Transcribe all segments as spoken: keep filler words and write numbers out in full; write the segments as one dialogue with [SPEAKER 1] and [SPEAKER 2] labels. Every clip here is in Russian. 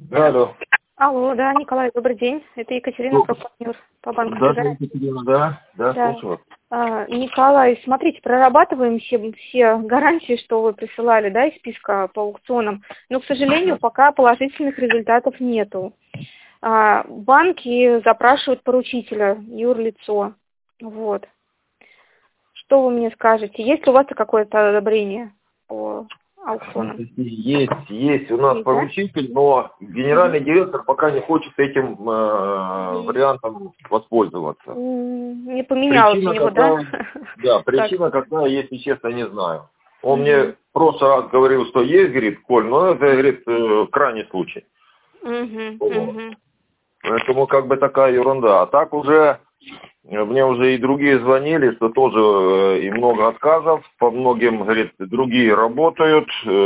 [SPEAKER 1] Да, алло.
[SPEAKER 2] Алло, да, Николай, добрый день. Это Екатерина,
[SPEAKER 1] Ну,
[SPEAKER 2] партнер по банку.
[SPEAKER 1] Да,
[SPEAKER 2] «Сбербанк».
[SPEAKER 1] Екатерина, да, да,
[SPEAKER 2] Да.
[SPEAKER 1] слушаю вас.
[SPEAKER 2] А, Николай, смотрите, прорабатываем все, все гарантии, что вы присылали, да, из списка по аукционам, но, к сожалению, пока положительных результатов нету. А, банки запрашивают поручителя, юрлицо. Вот. Что вы мне скажете? Есть ли у вас какое-то одобрение по аукционам?
[SPEAKER 1] Есть, есть у нас
[SPEAKER 2] Есть, да?
[SPEAKER 1] поручитель, но генеральный директор пока не хочет этим э, вариантом воспользоваться.
[SPEAKER 2] М, Не поменялось у
[SPEAKER 1] Причина
[SPEAKER 2] него, да?
[SPEAKER 1] какая? Да, причина
[SPEAKER 2] Так.
[SPEAKER 1] какая, если честно, не знаю. Он
[SPEAKER 2] Мгм.
[SPEAKER 1] мне в прошлый раз говорил, что есть, говорит, Коль, но это, говорит, э, крайний случай.
[SPEAKER 2] Мгм,
[SPEAKER 1] Вот.
[SPEAKER 2] мгм.
[SPEAKER 1] Поэтому как бы такая ерунда. А так уже, э, мне уже и другие звонили, что тоже э, и много отказов, по многим, говорит, другие работают,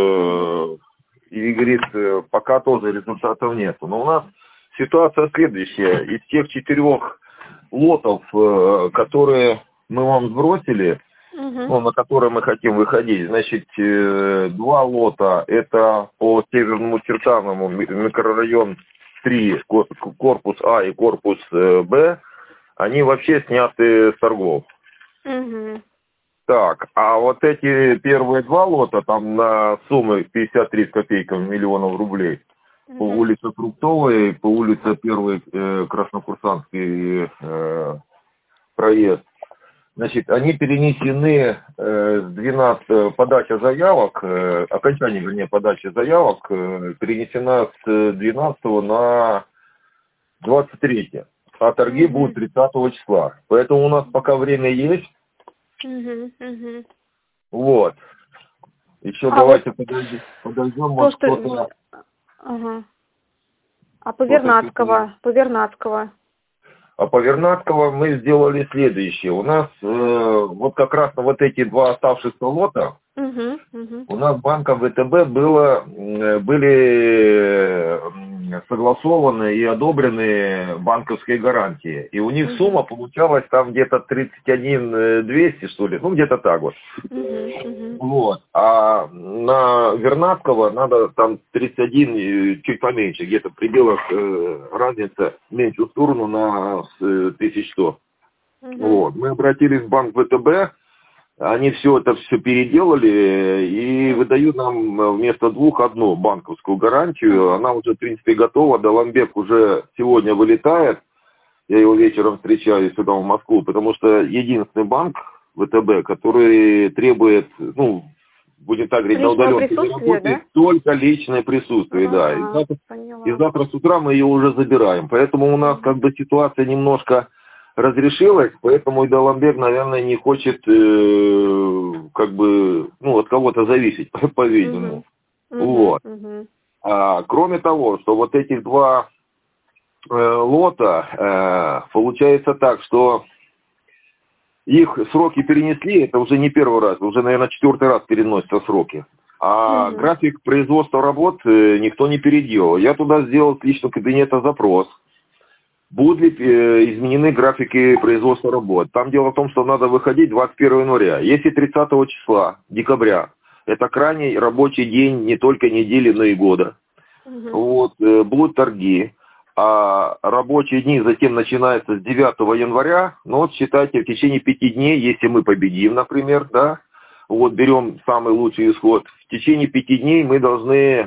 [SPEAKER 1] э, и, говорит, э, пока тоже результатов нет. Но у нас ситуация следующая. Из тех четырех лотов, э, которые мы вам сбросили,
[SPEAKER 2] Мгм.
[SPEAKER 1] ну, на которые мы хотим выходить, значит, э, два лота, это по Северному Чертановому, ми- микрорайон три, кор- корпус А и корпус э, Б, они вообще сняты с торгов.
[SPEAKER 2] Мгм.
[SPEAKER 1] Так, а вот эти первые два лота, там на суммы пятьдесят три с копейками миллионов рублей, по
[SPEAKER 2] Мгм.
[SPEAKER 1] улице Фруктовой, по улице Первый э, Краснокурсантский э, проезд, значит, они перенесены э, с двенадцатого, подача заявок, э, окончание, вернее, подачи заявок э, перенесена с двенадцатого на двадцать третье, а торги
[SPEAKER 2] Мгм.
[SPEAKER 1] будут тридцатого числа. Поэтому у нас пока время есть.
[SPEAKER 2] Мгм. Мгм.
[SPEAKER 1] Вот. Еще
[SPEAKER 2] А вот
[SPEAKER 1] давайте подождем, подождем,
[SPEAKER 2] то,
[SPEAKER 1] может
[SPEAKER 2] что...
[SPEAKER 1] кто-то
[SPEAKER 2] Ага. А по
[SPEAKER 1] кто-то что-то.
[SPEAKER 2] Вернадского? По Вернадского?
[SPEAKER 1] А по Вернадского мы сделали следующее. У нас э, вот как раз на вот эти два оставшихся лота
[SPEAKER 2] Угу. Угу.
[SPEAKER 1] у нас банком ВТБ было, м, были м, согласованы и одобрены банковские гарантии. И у них
[SPEAKER 2] Угу.
[SPEAKER 1] сумма получалась там где-то тридцать один двести, что ли, ну где-то так вот.
[SPEAKER 2] Угу. Угу.
[SPEAKER 1] Вот. А на Вернадского надо там тридцать один, и чуть поменьше, где-то в пределах э, разница меньшую сторону на э, тысяча сто.
[SPEAKER 2] Угу.
[SPEAKER 1] Вот. Мы обратились в банк ВТБ, они все это все переделали и выдают нам вместо двух одну банковскую гарантию.
[SPEAKER 2] Ага.
[SPEAKER 1] Она уже, в принципе, готова. Даламбек уже сегодня вылетает. Я его вечером встречаю сюда, в Москву, потому что единственный банк ВТБ, который требует, ну, будем так говорить, на
[SPEAKER 2] Личного
[SPEAKER 1] удаленке не
[SPEAKER 2] присутствия, да?
[SPEAKER 1] работает, только личное присутствие, да. И
[SPEAKER 2] Ага.
[SPEAKER 1] завтра, и
[SPEAKER 2] Поняла.
[SPEAKER 1] завтра с утра мы ее уже забираем. Поэтому у нас
[SPEAKER 2] Угу.
[SPEAKER 1] как бы ситуация немножко разрешилась, поэтому и Даламбек, наверное, не хочет э, как бы, ну, от кого-то зависеть, по-видимому.
[SPEAKER 2] Угу. Угу.
[SPEAKER 1] Вот.
[SPEAKER 2] Угу.
[SPEAKER 1] А, кроме того, что вот этих два э, лота, э, получается так, что их сроки перенесли, это уже не первый раз, уже, наверное, четвертый раз переносятся сроки. А
[SPEAKER 2] Угу.
[SPEAKER 1] график производства работ э, никто не переделал. Я туда сделал с личного кабинета запрос. Будут ли э, изменены графики производства работ? Там дело в том, что надо выходить двадцать первого января. Если тридцатого числа, декабря, это крайний рабочий день не только недели, но и года.
[SPEAKER 2] Угу.
[SPEAKER 1] Вот, э, будут торги. А рабочие дни затем начинаются с девятого января. Ну вот считайте, в течение пяти дней, если мы победим, например, да, вот берем самый лучший исход, в течение пяти дней мы должны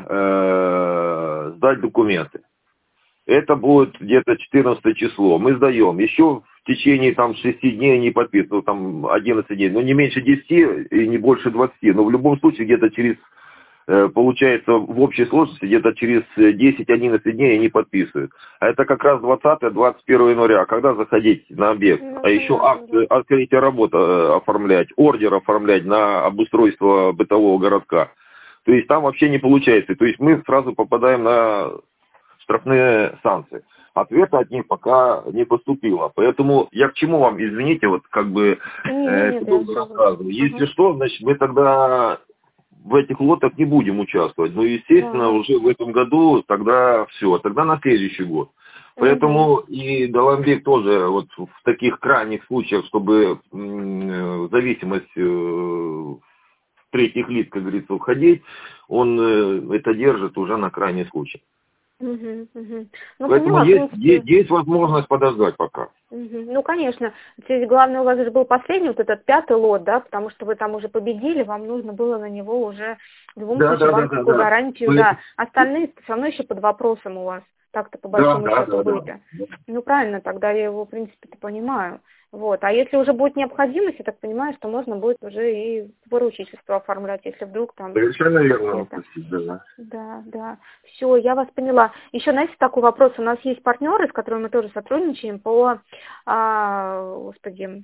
[SPEAKER 1] э, сдать документы. Это будет где-то четырнадцатое число. Мы сдаем. Еще в течение там шести дней не подписывают, ну, там одиннадцать дней, но не меньше десяти и не больше двадцати. Но в любом случае где-то через, э, получается, в общей сложности где-то через десять-одиннадцать дней они подписывают. А это как раз двадцатое-двадцать первое января, когда заходить на объект.
[SPEAKER 2] Ну,
[SPEAKER 1] А еще
[SPEAKER 2] понятно,
[SPEAKER 1] акт
[SPEAKER 2] да.
[SPEAKER 1] открытия работы э, оформлять, ордер оформлять на обустройство бытового городка. То есть там вообще не получается. То есть мы сразу попадаем на штрафные санкции. Ответа от них пока не поступило. Поэтому я к чему вам, извините, вот как бы
[SPEAKER 2] Не,
[SPEAKER 1] э,
[SPEAKER 2] не, нет, я
[SPEAKER 1] долго
[SPEAKER 2] все.
[SPEAKER 1] рассказываю. Если
[SPEAKER 2] Ага.
[SPEAKER 1] что, значит мы тогда в этих лотах не будем участвовать. Но, естественно,
[SPEAKER 2] Ага.
[SPEAKER 1] уже в этом году тогда все, тогда на следующий год.
[SPEAKER 2] Угу.
[SPEAKER 1] Поэтому и Даламбек тоже вот в таких крайних случаях, чтобы м, зависимость э, третьих лиц, как говорится, уходить, он э, это держит уже на крайний случай.
[SPEAKER 2] Угу, угу. Ну,
[SPEAKER 1] Поэтому
[SPEAKER 2] поняла, в
[SPEAKER 1] есть,
[SPEAKER 2] принципе.
[SPEAKER 1] есть, есть возможность подождать пока.
[SPEAKER 2] Угу. Ну, конечно. Здесь главное у вас же был последний, вот этот пятый лот, да, потому что вы там уже победили, вам нужно было на него уже в любом
[SPEAKER 1] Да,
[SPEAKER 2] случае
[SPEAKER 1] да, да, да,
[SPEAKER 2] банковскую
[SPEAKER 1] да.
[SPEAKER 2] гарантию,
[SPEAKER 1] Мы-
[SPEAKER 2] да. Остальные все равно еще под вопросом у вас. Так-то по
[SPEAKER 1] Да,
[SPEAKER 2] большому
[SPEAKER 1] да,
[SPEAKER 2] счету
[SPEAKER 1] да, да.
[SPEAKER 2] были. Ну, правильно, тогда я его, в принципе-то, понимаю. Вот. А если уже будет необходимость, я так понимаю, что можно будет уже и поручительство оформлять, если вдруг там
[SPEAKER 1] Совершенно верно,
[SPEAKER 2] где-то.
[SPEAKER 1] спасибо, да.
[SPEAKER 2] Да, да. Все, я вас поняла. Еще, знаете, такой вопрос. У нас есть партнеры, с которыми мы тоже сотрудничаем по, а, господи,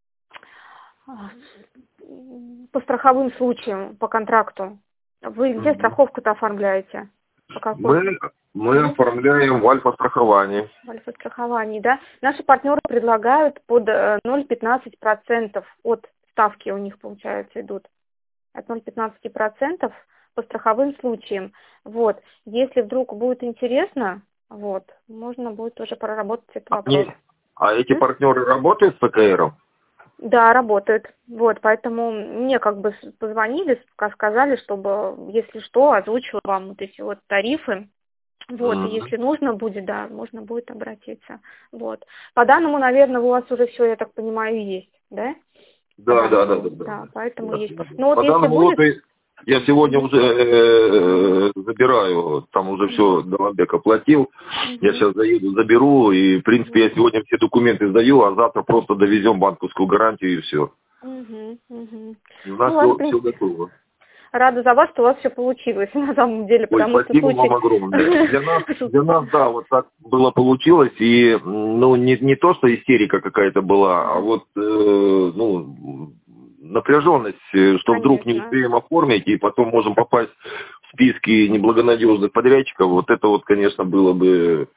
[SPEAKER 2] а, по страховым случаям, по контракту. Вы где
[SPEAKER 1] Мгм.
[SPEAKER 2] страховку-то оформляете? По какой?
[SPEAKER 1] Мы, мы оформляем в альфа-страховании.
[SPEAKER 2] В альфа-страховании, да? Наши партнеры предлагают под э, ноль целых пятнадцать сотых процента от ставки у них, получается, идут. От ноль целых пятнадцать сотых процента по страховым случаям. Вот. Если вдруг будет интересно, вот, можно будет тоже проработать этот
[SPEAKER 1] А,
[SPEAKER 2] вопрос.
[SPEAKER 1] не- а эти
[SPEAKER 2] М?
[SPEAKER 1] партнеры работают с ПКРом?
[SPEAKER 2] Да, работает. Вот, поэтому мне как бы с- позвонили, ска- сказали, чтобы, если что, озвучила вам вот эти вот тарифы. Вот, и
[SPEAKER 1] Мгм.
[SPEAKER 2] если нужно будет, да, можно будет обратиться. Вот. По данному, наверное, у вас уже все, я так понимаю, есть, да? По
[SPEAKER 1] Да, да, да,
[SPEAKER 2] данному,
[SPEAKER 1] да, да.
[SPEAKER 2] да, поэтому
[SPEAKER 1] Да,
[SPEAKER 2] есть.
[SPEAKER 1] да, да.
[SPEAKER 2] Ну вот
[SPEAKER 1] По
[SPEAKER 2] если
[SPEAKER 1] данному
[SPEAKER 2] будет...
[SPEAKER 1] лоту я сегодня
[SPEAKER 2] Мгм,
[SPEAKER 1] уже э, забираю, там уже
[SPEAKER 2] мгм,
[SPEAKER 1] все Доломбек оплатил. Я
[SPEAKER 2] мгм,
[SPEAKER 1] сейчас заеду, заберу, и, в принципе, я
[SPEAKER 2] мгм.
[SPEAKER 1] сегодня все документы сдаю, а завтра просто довезем банковскую гарантию, и все.
[SPEAKER 2] Мгм, мгм.
[SPEAKER 1] У
[SPEAKER 2] Ну,
[SPEAKER 1] нас
[SPEAKER 2] ладно, в
[SPEAKER 1] все, все
[SPEAKER 2] принципе,
[SPEAKER 1] готово.
[SPEAKER 2] рада за вас, что у вас все получилось на самом деле,
[SPEAKER 1] Ой,
[SPEAKER 2] потому что
[SPEAKER 1] спасибо вам
[SPEAKER 2] случай...
[SPEAKER 1] огромное. Для нас, для нас, да, вот так было получилось, и, м, ну, не, не то, что истерика какая-то была, а вот, э, ну, напряженность, э, что вдруг не
[SPEAKER 2] Конечно.
[SPEAKER 1] успеем оформить, и потом можем попасть в списки неблагонадежных подрядчиков, вот это вот, конечно, было бы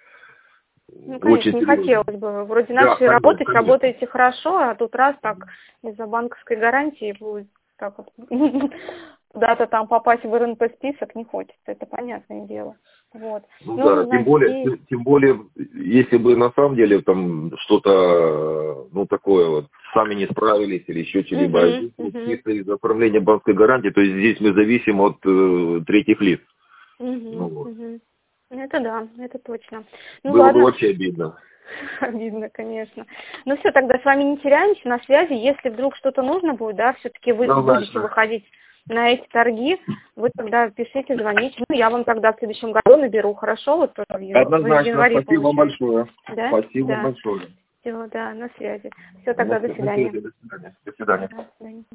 [SPEAKER 2] Ну,
[SPEAKER 1] очень
[SPEAKER 2] конечно, не
[SPEAKER 1] серьезно.
[SPEAKER 2] хотелось бы. Вроде
[SPEAKER 1] Да,
[SPEAKER 2] начали
[SPEAKER 1] конечно,
[SPEAKER 2] работать,
[SPEAKER 1] конечно.
[SPEAKER 2] работаете хорошо, а тут раз так из-за банковской гарантии будет так вот куда-то там попасть в эр эн пэ список не хочется, это понятное дело. Вот.
[SPEAKER 1] Ну
[SPEAKER 2] Ну,
[SPEAKER 1] да, тем более,
[SPEAKER 2] надеюсь.
[SPEAKER 1] тем, тем более, если бы на самом деле там что-то, ну такое вот, сами не справились или еще что-либо, а
[SPEAKER 2] Угу,
[SPEAKER 1] здесь вот
[SPEAKER 2] угу,
[SPEAKER 1] чисто из-за оформления банковской гарантии, то есть здесь мы зависим от э, третьих лиц. Ну
[SPEAKER 2] угу,
[SPEAKER 1] вот.
[SPEAKER 2] угу. Это да, это точно. Ну
[SPEAKER 1] Было бы
[SPEAKER 2] ладно,
[SPEAKER 1] вообще обидно.
[SPEAKER 2] обидно, конечно. Ну все, тогда с вами не теряемся, на связи. Если вдруг что-то нужно будет, да, все-таки вы будете
[SPEAKER 1] Однозначно.
[SPEAKER 2] выходить на эти торги, вы тогда пишите, звоните. Ну, я вам тогда в следующем году наберу, хорошо? Вот тоже в ян- в
[SPEAKER 1] Однозначно.
[SPEAKER 2] январе
[SPEAKER 1] Спасибо вам
[SPEAKER 2] получается.
[SPEAKER 1] большое.
[SPEAKER 2] Да?
[SPEAKER 1] Спасибо
[SPEAKER 2] Да.
[SPEAKER 1] большое.
[SPEAKER 2] Все, да, на связи. Все,
[SPEAKER 1] На
[SPEAKER 2] тогда до
[SPEAKER 1] связи.
[SPEAKER 2] свидания.
[SPEAKER 1] До свидания. До свидания.
[SPEAKER 2] Да, до свидания.